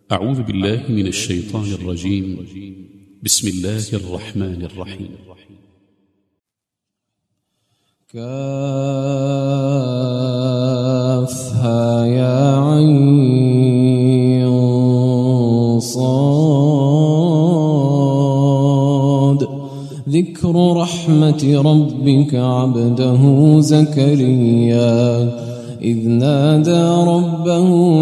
أعوذ بالله من الشيطان الرجيم. بسم الله الرحمن الرحيم. كافها يا عين صاد ذكر رحمة ربك عبده زكريا إذ نادى ربه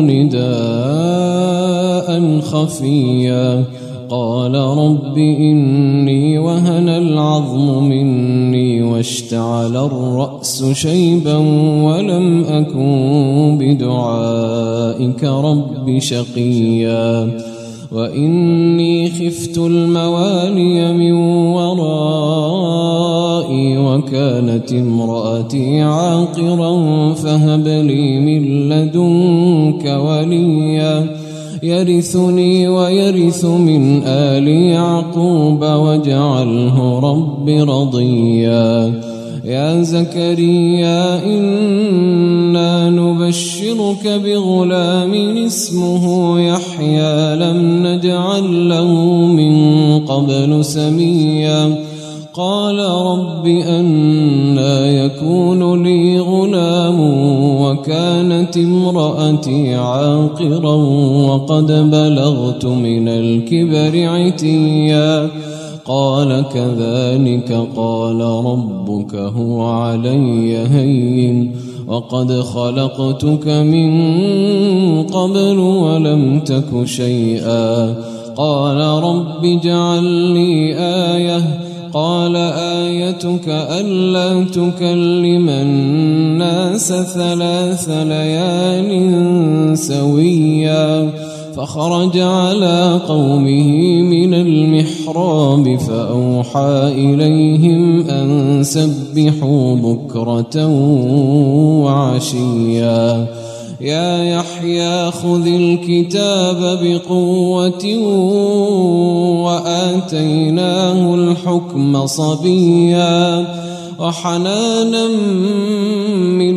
نداء خفيا قال رب إني وهن العظم مني واشتعل الرأس شيبا ولم أكن بدعائك رب شقيا وإني خفت الموالي من ورائي وكانت امرأتي عاقرا فهب لي من لدنك وليا يرثني ويرث من آل يعقوب واجعله رب رضيا يا زكريا إنا نبشرك بغلام اسمه يحيى لم نجعل له من قبل سميا قال رب أنى يكون لي غلام وكانت امرأتي عاقرا وقد بلغت من الكبر عتيا قال كذلك قال ربك هو علي هين وقد خلقتك من قبل ولم تك شيئا قال رب اجعل لي آية قال آيتك ألا تكلم الناس 3 ليال سويا فخرج على قومه من المحراب فأوحى إليهم أن سبحوا بكرة وعشيا يا يحيى خذ الكتاب بقوة وآتيناه الحكم صبيا وحنانا من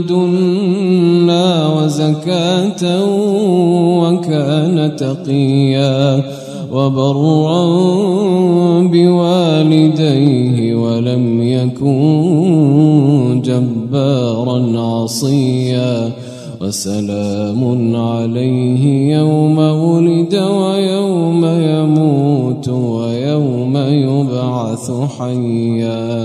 لدنا وزكاة وكان تقيا وبرا بوالديه ولم يكن جبارا عصيا وسلام عليه يوم ولد ويوم يموت ويوم يبعث حيا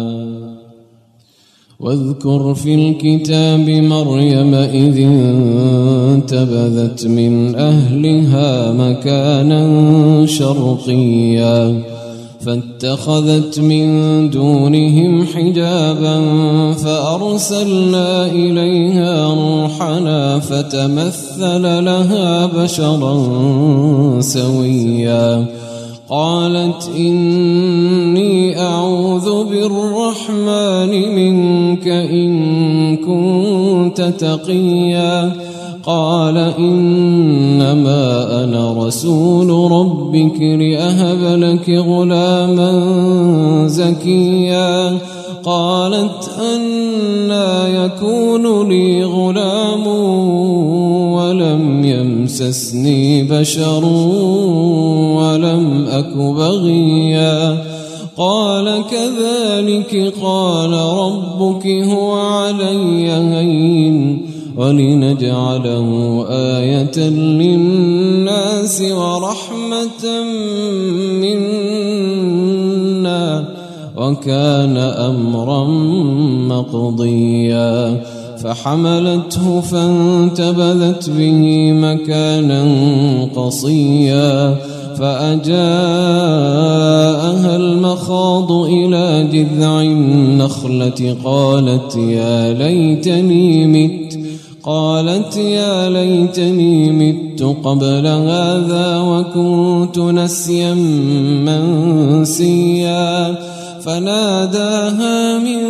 واذكر في الكتاب مريم إذ انتبذت من أهلها مكانا شرقيا فاتخذت من دونهم حجابا فأرسلنا إليها روحنا فتمثل لها بشرا سويا قالت إني أعوذ بالرحمن منك إن كنت تقيا قال إنما أنا رسول ربك لأهب لك غلاما زكيا قالت أنى يكون لي غلام ولم يمسسني بشر ولم أك بغيا قال كذلك قال ربك هو علي هين ولنجعله آية للناس ورحمة منا وكان أمرا مقضيا فحملته فانتبذت به مكانا قصيا فأجاءها المخاض إلى جذع النخلة قالت يا ليتني مت قبل هذا وكنت نسيا منسيا فناداها من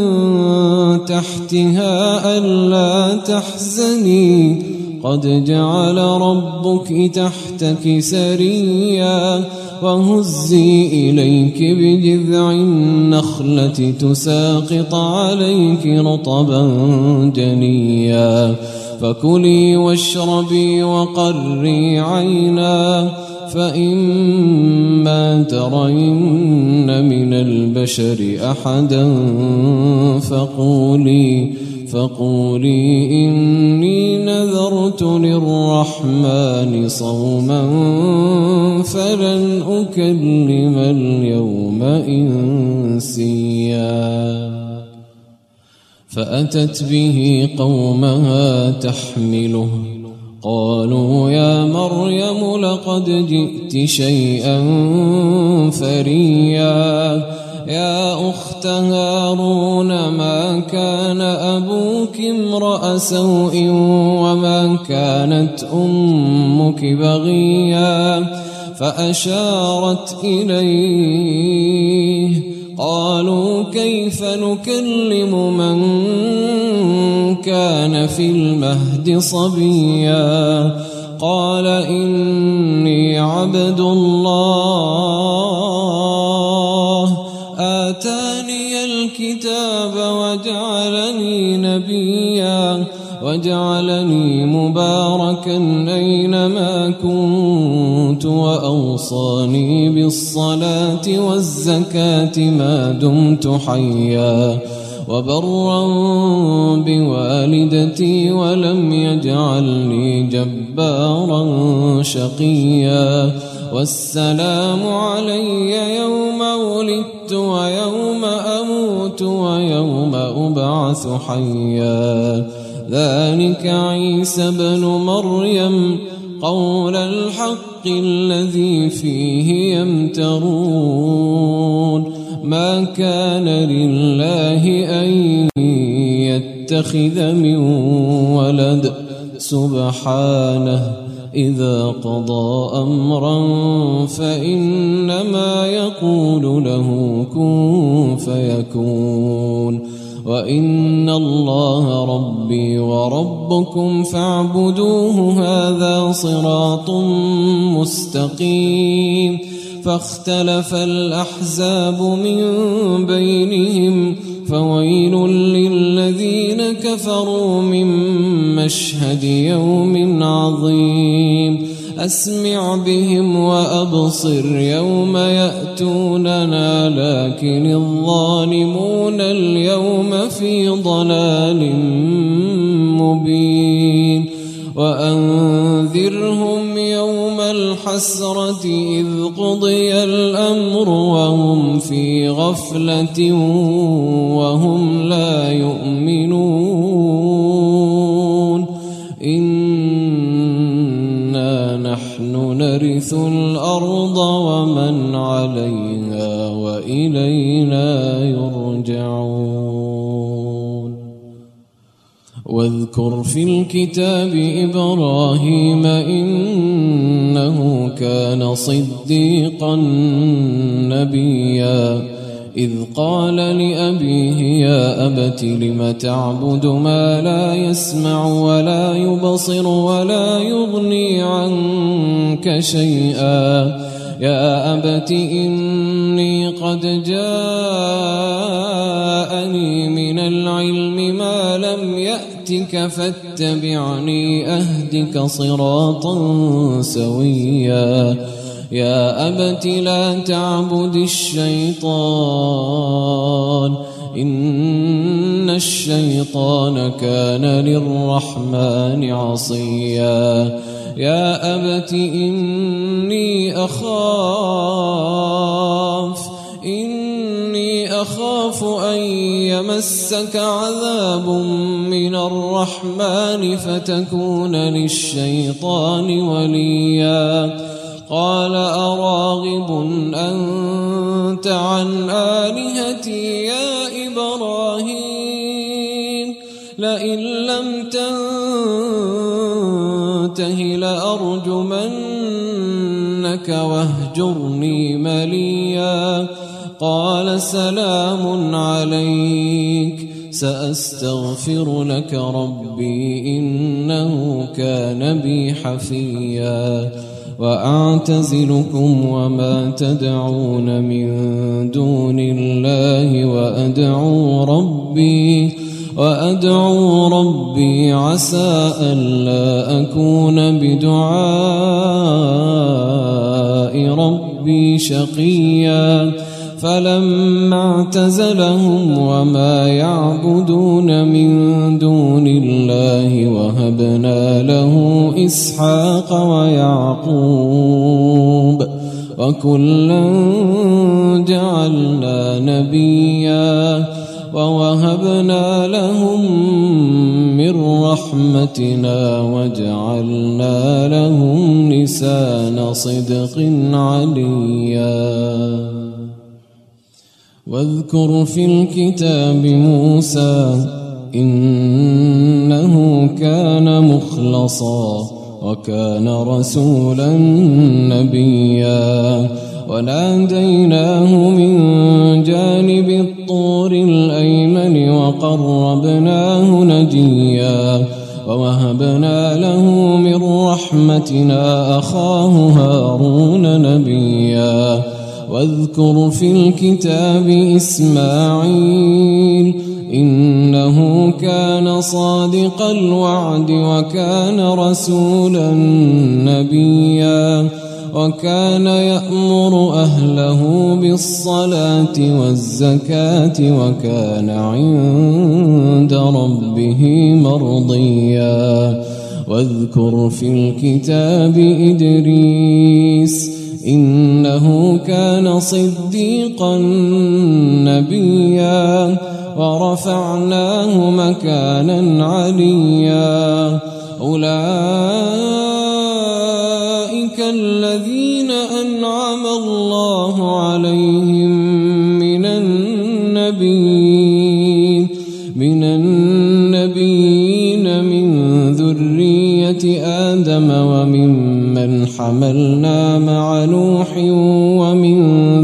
تحتها ألا تحزني قد جعل ربك تحتك سريا وهزي إليك بجذع النخلة تساقط عليك رطبا جنيا فكلي واشربي وقري عينا فإما ترين من البشر أحدا فقولي إني نذرت للرحمن صوما فلن أكلم اليوم إنسيا فأتت به قومها تحمله قالوا يا مريم لقد جئت شيئا فريا يا أخت هارون ما كان أبوك امرأ سوء وما كانت أمك بغيا فأشارت إليه قالوا كيف نكلم من كان في المهد صبيا قال إني عبد الله آتاني الكتاب وجعلني نبيا وجعلني مباركا أينما كنت وأوصاني بالصلاة والزكاة ما دمت حيا وبرا بوالدتي ولم يجعلني جبارا شقيا والسلام علي يوم ولدت ويوم أموت ويوم أبعث حيا ذلك عيسى بن مريم قول الحق الذي فيه يمترون ما كان لله أن يتخذ من ولد سبحانه إذا قضى أمرا فإنما يقول له كن فيكون وإن الله ربي وربكم فاعبدوه هذا صراط مستقيم فاختلف الأحزاب من بينهم فويل للذين كفروا من مشهد يوم عظيم أسمع بهم وأبصر يوم يأتوننا لكن الظالمون اليوم في ضلال مبين وأنذرهم يوم الحسرة إذ قضي الأمر وهم في غفلة وهم لا يؤمنون إنا نحن نرث الأرض ومن عليها وإلينا يرجعون واذكر في الكتاب إبراهيم إنه كان صديقا نبيا إذ قال لأبيه يا أبت لم تعبد ما لا يسمع ولا يبصر ولا يغني عنك شيئا يا أبت إني قد جاءني من العلم ما لم يأتك فاتبعني أهدك صراطا سويا يا أبت لا تعبد الشيطان إن الشيطان كان للرحمن عصيا يا أبت إني أخاف أن يمسك عذاب من الرحمن فتكون للشيطان وليا قال أراغب أنت عن آلهتي يا إبراهيم لئن لم تنته لأرجمنك واهجرني مليا قال سلام عليك سأستغفر لك ربي إنه كان بي حفيا وأعتزلكم وما تدعون من دون الله وأدعو وأدعو ربي عسى ألا أكون بدعاء ربي شقيا فلما اعتزلهم وما يعبدون من دون الله وهبنا له إسحاق ويعقوب وكلا جعلنا نبيا ووهبنا لهم من رحمتنا وجعلنا لهم لسان صدق عليا واذكر في الكتاب موسى إنه كان مخلصا وكان رسولا نبيا وناديناه من جانب الطور الأيمن وقربناه نجيا ووهبنا له من رحمتنا أخاه هارون نبيا واذكر في الكتاب إسماعيل إنه كان صادق الوعد وكان رسولا نبيا وكان يأمر أهله بالصلاة والزكاة وكان عند ربه مرضيا واذكر في الكتاب إدريس إنه كان صديقا نبيا ورفعناه مكانا عليا أولئك الذين أنعم الله عليهم من النبيين من ذرية آدم وممن حملنا مع نوح ومن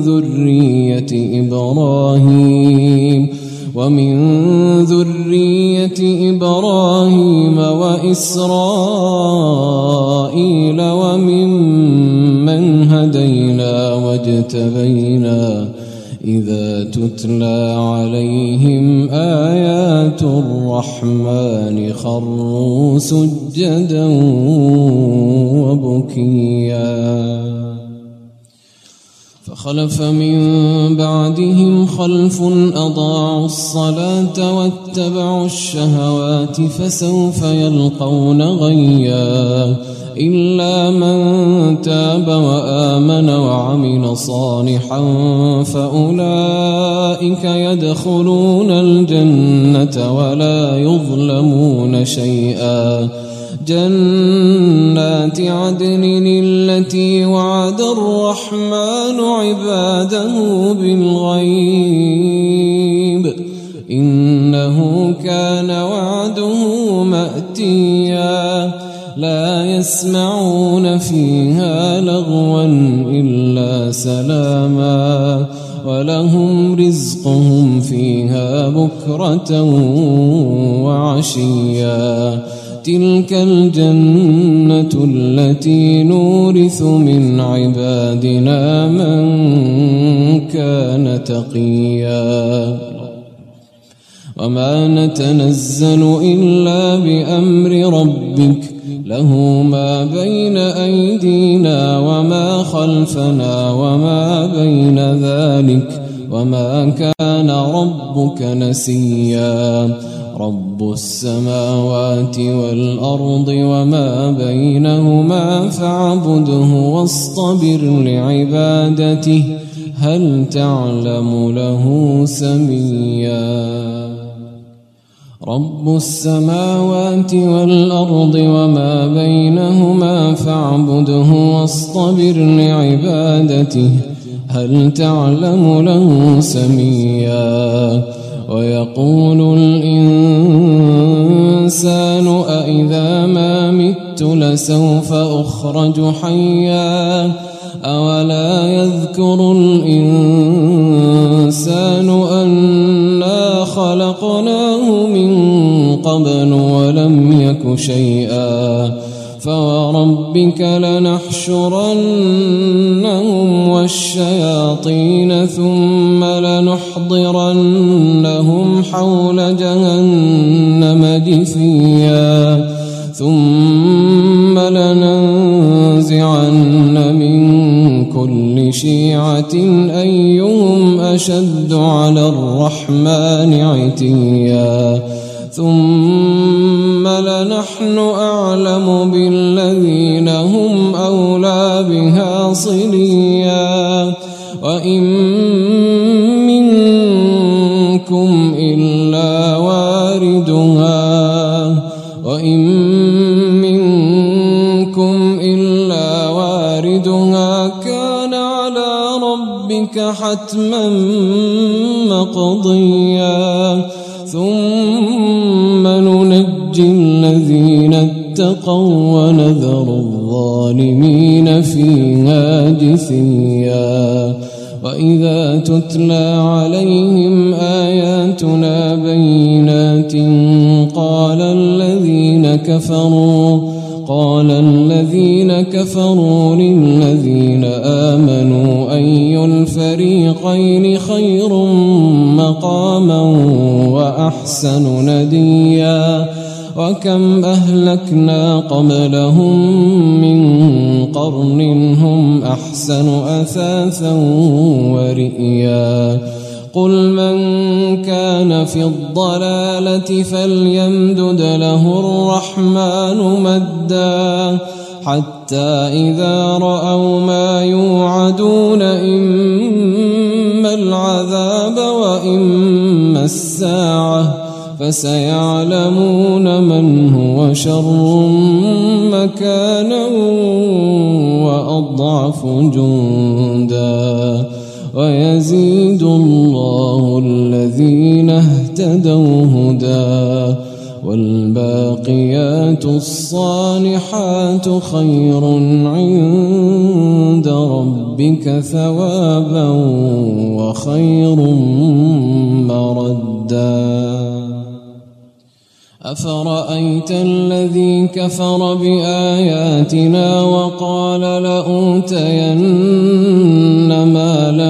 ذرية إبراهيم وإسرائيل وممن هدينا واجتبينا إذا تتلى عليهم آيات الرحمن خروا سجدا وبكيا فخلف من بعدهم خلف أضاعوا الصلاة واتبعوا الشهوات فسوف يلقون غيا إلا من تاب وآمن وعمل صالحا فأولئك يدخلون الجنة ولا يظلمون شيئا جنات عدن التي وعد الرحمن عباده بالغيب إنه كان وعده مأتيا لا يسمعون فيها لغوا إلا سلاما ولهم رزقهم فيها بكرة وعشيا تلك الجنة التي نورث من عبادنا من كان تقيا وما نتنزل إلا بأمر ربك له ما بين أيدينا وما خلفنا وما بين ذلك وما كان ربك نسيا رب السماوات والأرض وما بينهما فاعبده واصطبر لعبادته هل تعلم له سميا رب السماوات والأرض وما بينهما فاعبده واصطبر لعبادته هل تعلم له سميا ويقول الإنسان أإذا ما مت لسوف أخرج حيا أولا يذكر الإنسان أنا خلقناه من قبل ولم يك شيئا فوربك لنحشرنهم والشياطين ثم لنحضرنهم حول جهنم جثيا ثم لننزعن من كل شيعة أيهم أشد على الرحمن عتيا ثم لنحن أعلم بالذين هم أولى بها صليا وإن منكم إلا واردها كان على ربك حتما مقضيا ثم ننجي الذين اتقوا ونذر الظالمين فيها جثيا وإذا تتلى عليهم آياتنا بينات قال الذين كفروا للذين آمنوا أي الفريقين خير مقاما وأحسن نديا وكم أهلكنا قبلهم من قرن هم أحسن أثاثا ورئيا قل من كان في الضلالة فليمدد له الرحمن مدا حتى إذا رأوا ما يوعدون إما العذاب وإما الساعة فسيعلمون من هو شر مكانا وأضعف جندا ويزيد الله الذين اهتدوا هدى والباقيات الصالحات خير عند ربك ثوابا وخير مردا أفرأيت الذي كفر بآياتنا وقال لأوتين مالا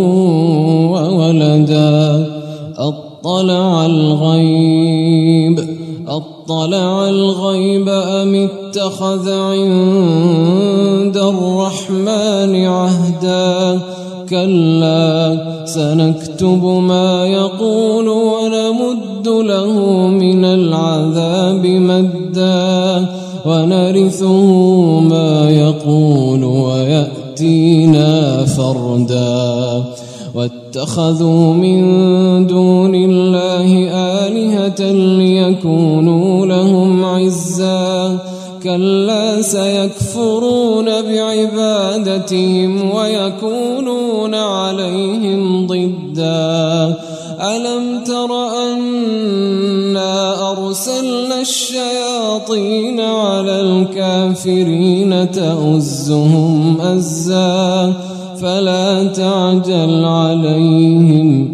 وولدا أطلع الغيب أم اتخذ عند الرحمن عهدا كلا سنكتب ما يقول ونمد له من العذاب مدا ونرثه ما يقول ويأتينا فردا واتخذوا من دون الله آلهة ليكونوا لهم عزا كلا سيكفرون بعبادتهم ويكونون عليهم ضدا ألم تر أنا أرسلنا الشياطين على الكافرين تؤزهم أزا فلا تعجل عليهم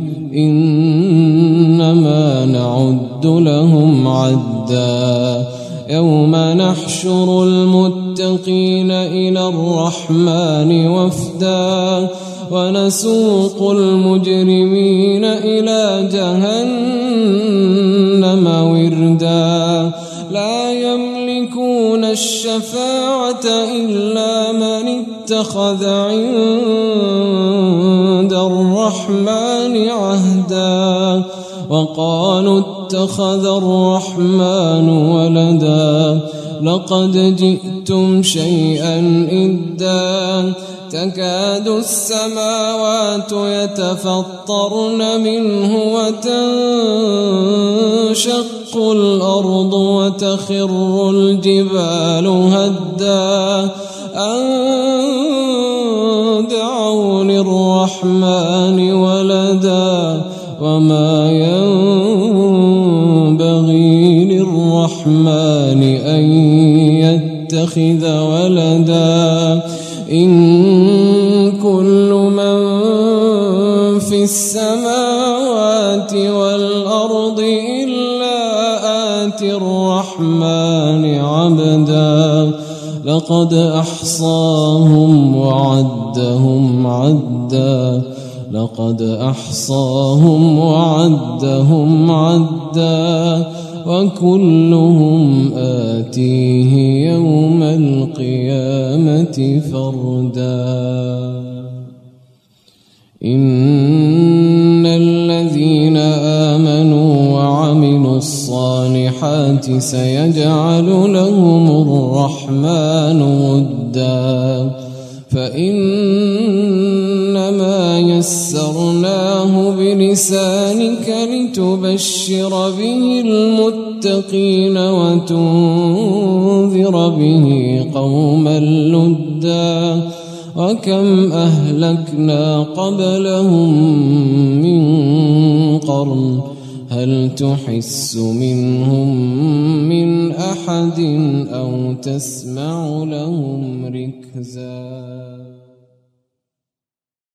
إنما نعد لهم عدا يوم نحشر المتقين إلى الرحمن وفدا ونسوق المجرمين إلى جهنم وردا لا يملكون الشفاعة إلا من اتخذ عند الرحمن عهدا وقالوا اتخذ الرحمن ولدا لقد جئتم شيئا إدا تكاد السماوات يتفطرن منه وتنشق الأرض وتخر الجبال هدا أن دعوا للرحمن ولدا وما ينبغي للرحمن أن يتخذ ولدا إن كل من في السماوات والأرض إلا آتي الرحمن عبدا لقد أحصاهم وعدهم عدا لقد أحصاهم وعدهم عدا وكلهم آتيه يوم القيامة فردا إن الذين آمنوا وعملوا الصالحات سيجعل لهم الرحمن ودا فإنما يسرناه بلسانك لتبشر به المتقين وتنذر به قوما لدا وكم أهلكنا قبلهم من قرن هل تحس منهم من أحد أو تسمع لهم ركزا